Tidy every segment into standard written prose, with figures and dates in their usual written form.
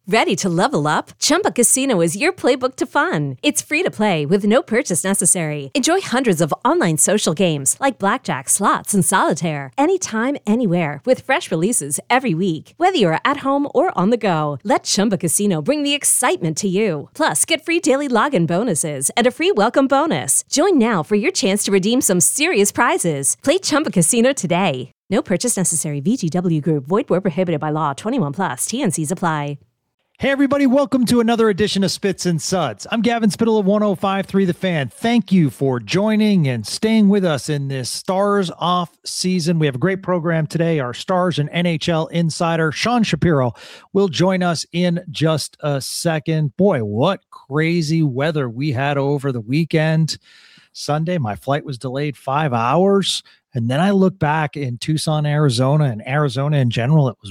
Ready to level up? Chumba Casino is your playbook to fun. It's free to play with no purchase necessary. Enjoy hundreds of online social games like blackjack, slots, and solitaire anytime, anywhere with fresh releases every week. Whether you're at home or on the go, let Chumba Casino bring the excitement to you. Plus, get free daily login bonuses and a free welcome bonus. Join now for your chance to redeem some serious prizes. Play Chumba Casino today. No purchase necessary. VGW Group. Void where prohibited by law. 21 plus. T&Cs apply. Hey, everybody. Welcome to another edition of Spits and Suds. I'm Gavin Spittle of 105.3 The Fan. Thank you for joining and staying with us in this Stars off season. We have a great program today. Our Stars and NHL insider, Sean Shapiro, will join us in just a second. Boy, what crazy weather we had over the weekend. Sunday, my flight was delayed 5 hours. And then I look back in Tucson, Arizona, and Arizona in general, it was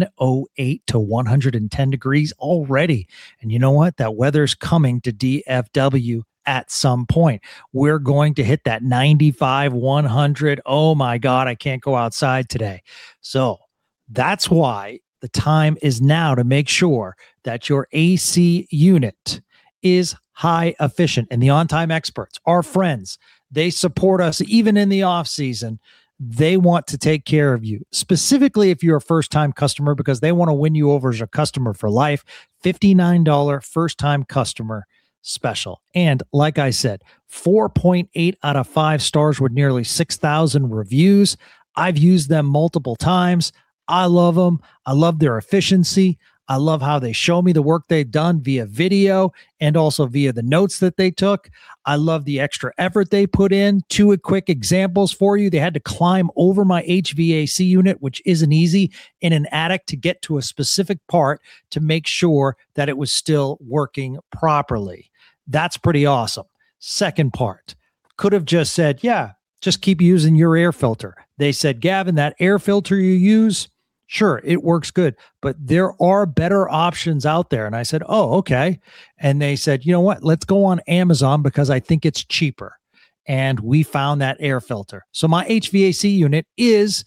108 to 110 degrees already. And you know what? That weather's coming to DFW at some point. We're going to hit that 95, 100. Oh my God, I can't go outside today. So that's why the time is now to make sure that your AC unit is high efficient. And the On-Time Experts, our friends, they support us even in the off season. They want to take care of you, specifically if you're a first-time customer, because they want to win you over as a customer for life. $59 first-time customer special. And like I said, 4.8 out of 5 stars with nearly 6,000 reviews. I've used them multiple times. I love them. I love their efficiency. I love how they show me the work they've done via video and also via the notes that they took. I love the extra effort they put in. 2 quick examples for you. They had to climb over my HVAC unit, which isn't easy, in an attic to get to a specific part to make sure that it was still working properly. That's pretty awesome. Second part, could have just said, yeah, just keep using your air filter. They said, Gavin, that air filter you use, sure, it works good, but there are better options out there. And I said, oh, okay. And they said, you know what? Let's go on Amazon because I think it's cheaper. And we found that air filter. So my HVAC unit is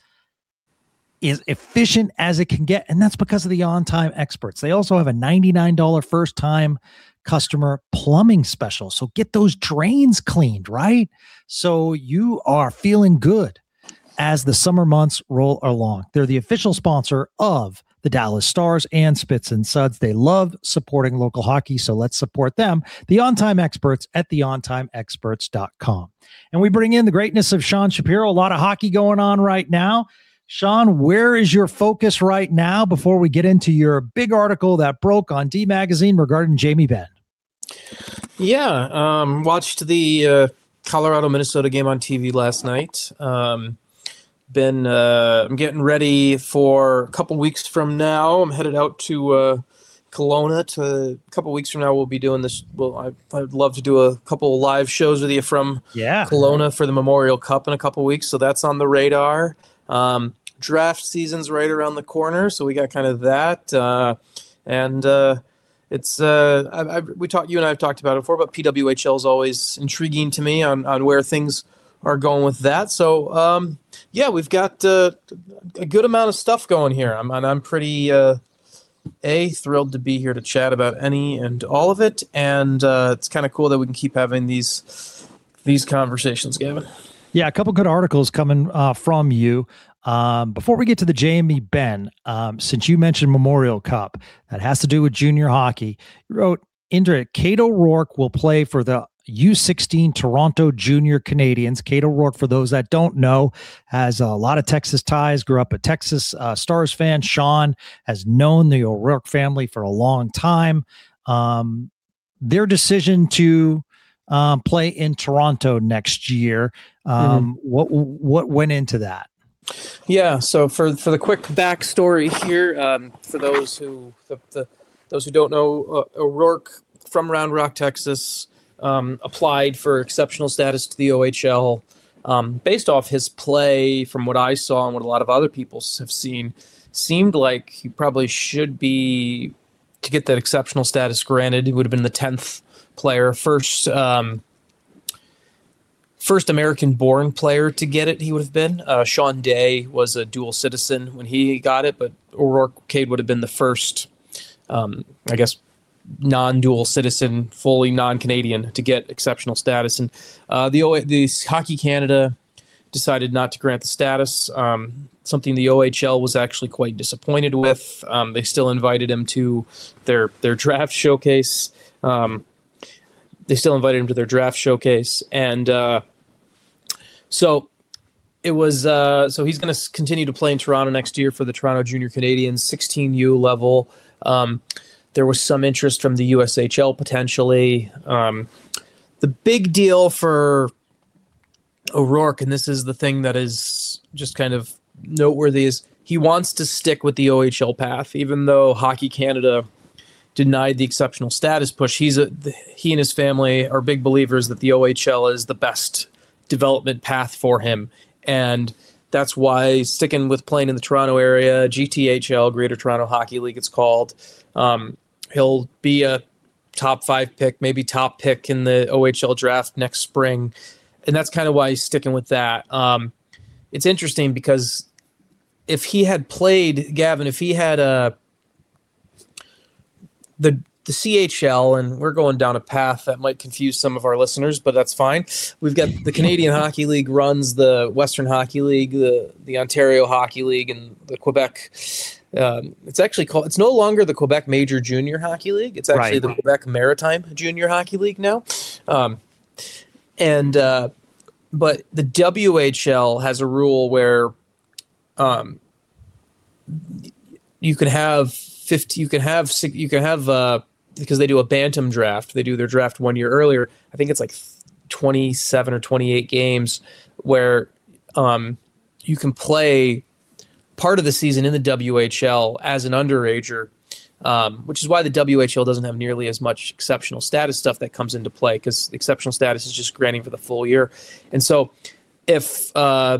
efficient as it can get. And that's because of the On-Time Experts. They also have a $99 first-time customer plumbing special. So get those drains cleaned, right? So you are feeling good as the summer months roll along. They're the official sponsor of the Dallas Stars and Spits and Suds. They love supporting local hockey, so let's support them. The On-Time Experts at theontimeexperts.com. And we bring in the greatness of Sean Shapiro. A lot of hockey going on right now. Sean, where is your focus right now before we get into your big article that broke on D Magazine regarding Jamie Benn? Yeah, watched the Colorado-Minnesota game on TV last night. I'm getting ready for a couple weeks from now. I'm headed out to Kelowna. A couple weeks from now, we'll be doing this. Well, I'd love to do a couple live shows with you from Kelowna for the Memorial Cup in a couple weeks. So that's on the radar. Draft season's right around the corner, so we got kind of that. It's you and I have talked about it before, but PWHL is always intriguing to me on where things are going with that. So we've got a good amount of stuff going here. I'm pretty thrilled to be here to chat about any and all of it, and it's kind of cool that we can keep having these conversations, Gavin. Yeah, a couple good articles coming from you. Before we get to the Jamie Benn, since you mentioned Memorial Cup, that has to do with junior hockey. You wrote, Indra, Kate O'Rourke will play for the U16 Toronto Junior Canadians. Kate O'Rourke, for those that don't know, has a lot of Texas ties, grew up a Texas Stars fan. Sean has known the O'Rourke family for a long time. Their decision to play in Toronto next year, what went into that? Yeah, so for the quick backstory here, for those who don't know, O'Rourke from Round Rock, Texas, applied for exceptional status to the OHL. Based off his play, from what I saw and what a lot of other people have seen, seemed like he probably should be to get that exceptional status granted. He would have been the 10th player, first American-born player to get it. He would have been. Sean Day was a dual citizen when he got it, but O'Rourke Cade would have been the first I guess, non-dual citizen, fully non-Canadian to get exceptional status. And the Hockey Canada decided not to grant the status, something the OHL was actually quite disappointed with. They still invited him to their draft showcase. And so it was. So he's going to continue to play in Toronto next year for the Toronto Junior Canadiens, 16U level. There was some interest from the USHL potentially. The big deal for O'Rourke, and this is the thing that is just kind of noteworthy, is he wants to stick with the OHL path, even though Hockey Canada denied the exceptional status push. He and his family are big believers that the OHL is the best development path for him, and that's why he's sticking with playing in the Toronto area, GTHL, Greater Toronto Hockey League it's called. He'll be a top 5 pick, maybe top pick in the OHL draft next spring. And that's kind of why he's sticking with that. It's interesting because if he had played, Gavin, if he had the CHL, and we're going down a path that might confuse some of our listeners, but that's fine. We've got the Canadian Hockey League runs the Western Hockey League, the Ontario Hockey League, and the Quebec. It's no longer the Quebec Major Junior Hockey League. It's actually the Quebec Maritime Junior Hockey League now. But the WHL has a rule where you can have because they do a bantam draft. They do their draft 1 year earlier. I think it's like 27 or 28 games where you can play part of the season in the WHL as an underager, which is why the WHL doesn't have nearly as much exceptional status stuff that comes into play, because exceptional status is just granting for the full year. And so if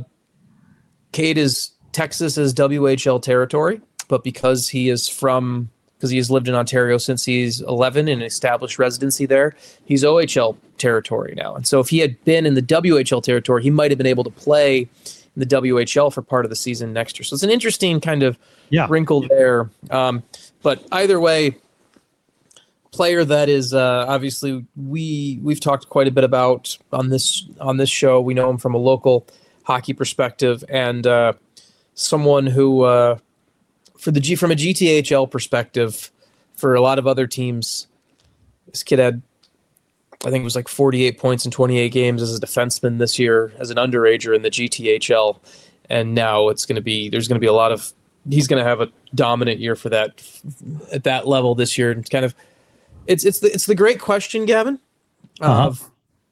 Cade is Texas's WHL territory, but because he has lived in Ontario since he's 11 and established residency there, he's OHL territory now. And so if he had been in the WHL territory, he might have been able to play in the WHL for part of the season next year. So it's an interesting kind of wrinkle there. But either way, player that is obviously we've talked quite a bit about on this show. We know him from a local hockey perspective, and someone who from a GTHL perspective, for a lot of other teams, this kid had, I think it was like 48 points in 28 games as a defenseman this year as an underager in the GTHL, and now there's going to be a lot of. He's going to have a dominant year for that at that level this year. And kind of, it's the great question, Gavin, of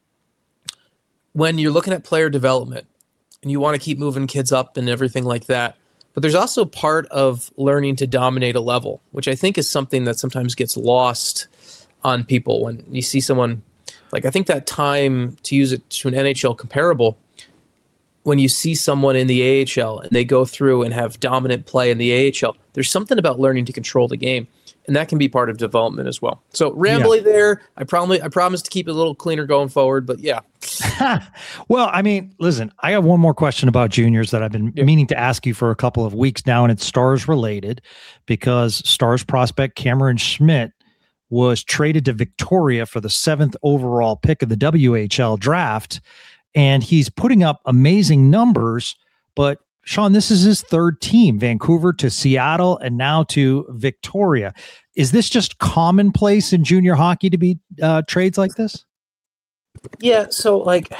when you're looking at player development and you want to keep moving kids up and everything like that. But there's also part of learning to dominate a level, which I think is something that sometimes gets lost on people when you see someone like, I think that time, to use it to an NHL comparable, when you see someone in the AHL and they go through and have dominant play in the AHL, there's something about learning to control the game, and that can be part of development as well. So rambly there. I promise to keep it a little cleaner going forward, but yeah. Well, I mean, listen, I have one more question about juniors that I've been meaning to ask you for a couple of weeks now, and it's Stars related, because Stars prospect Cameron Schmidt was traded to Victoria for the 7th overall pick of the WHL draft. And he's putting up amazing numbers, but Sean, this is his 3rd team, Vancouver to Seattle and now to Victoria. Is this just commonplace in junior hockey to be trades like this? Yeah. So like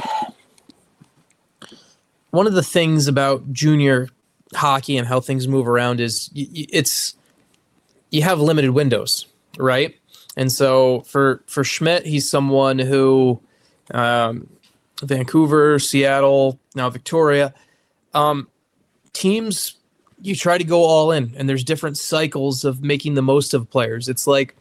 one of the things about junior hockey and how things move around is you have limited windows, right? And so for Schmidt, he's someone who, Vancouver, Seattle, now Victoria. Teams, you try to go all in, and there's different cycles of making the most of players. It's like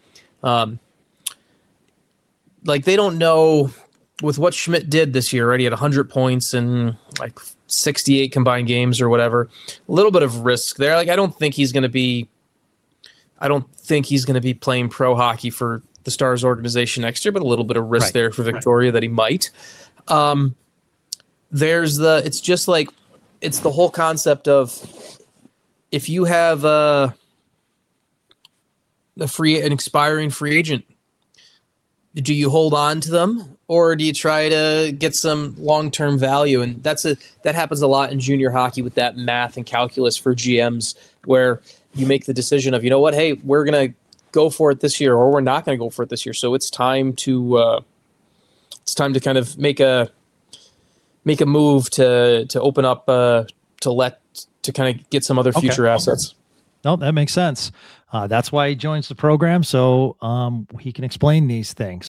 they don't know with what Schmidt did this year, right? He had 100 points in like 68 combined games or whatever. A little bit of risk there. Like I don't think he's going to be playing pro hockey for the Stars organization next year, but a little bit of risk there for Victoria that he might. It's just like, it's the whole concept of if you have an expiring free agent. Do you hold on to them, or do you try to get some long-term value? And that happens a lot in junior hockey with that math and calculus for GMs, where you make the decision of, you know what, hey, we're going to go for it this year, or we're not going to go for it this year. So it's time to kind of make a move to open up to kind of get some other future assets. No, that makes sense. That's why he joins the program, so he can explain these things.